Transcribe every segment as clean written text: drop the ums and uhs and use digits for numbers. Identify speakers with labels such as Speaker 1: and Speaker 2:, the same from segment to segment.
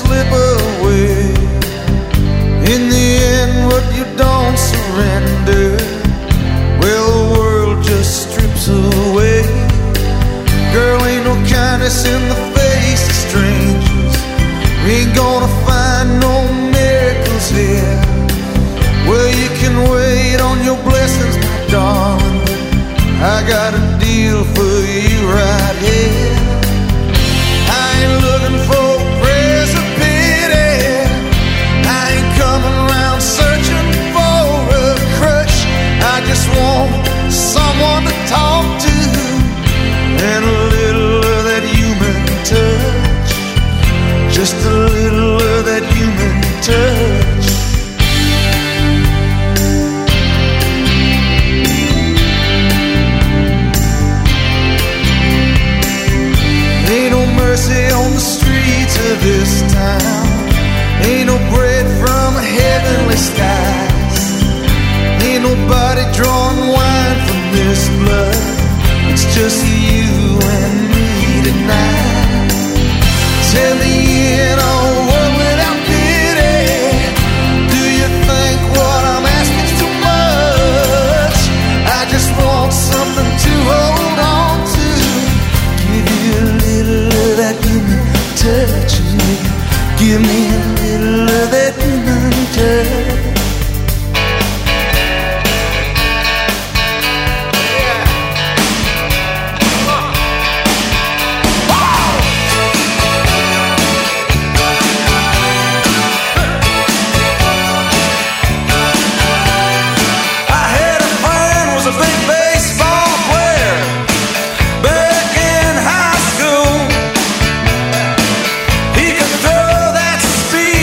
Speaker 1: slip away. In the end, what you don't surrender, well, the world just strips away. Girl, ain't no kindness in the face of strangers. We ain't gonna find no miracles here. Well, you can wait on your blessings, my darling, but I got a deal for you right here. I ain't looking for prayers of pity. I ain't coming around searching for a crush. I just want someone to talk to and a little of that human touch. Just a little of that human touch. Ain't no mercy on the streets of this town. Ain't no bread from heavenly skies. Ain't nobody drawing wine from this blood. It's just you and me tonight. Tell me in a world without pity, do you think what I'm asking too much? I just want something to hold on to. Give you a little of that human touch. Give me a little of that human touch.
Speaker 2: He could throw that speed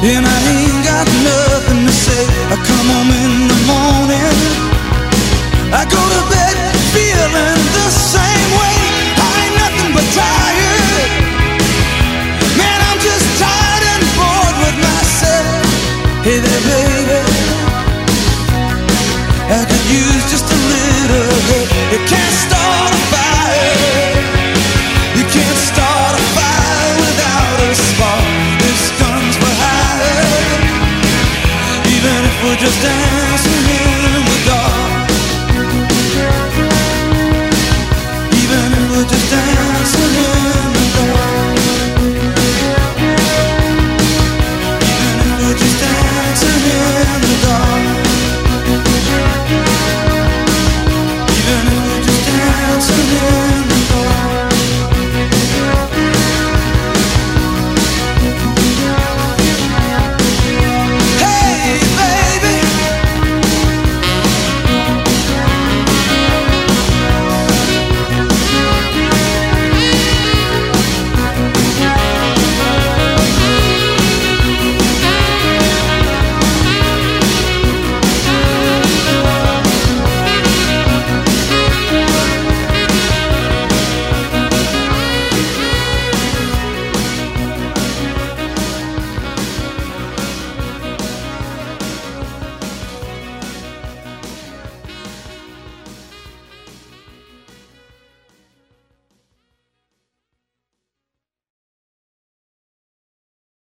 Speaker 1: and I ain't got nothing to say. I come home in the morning, I go to bed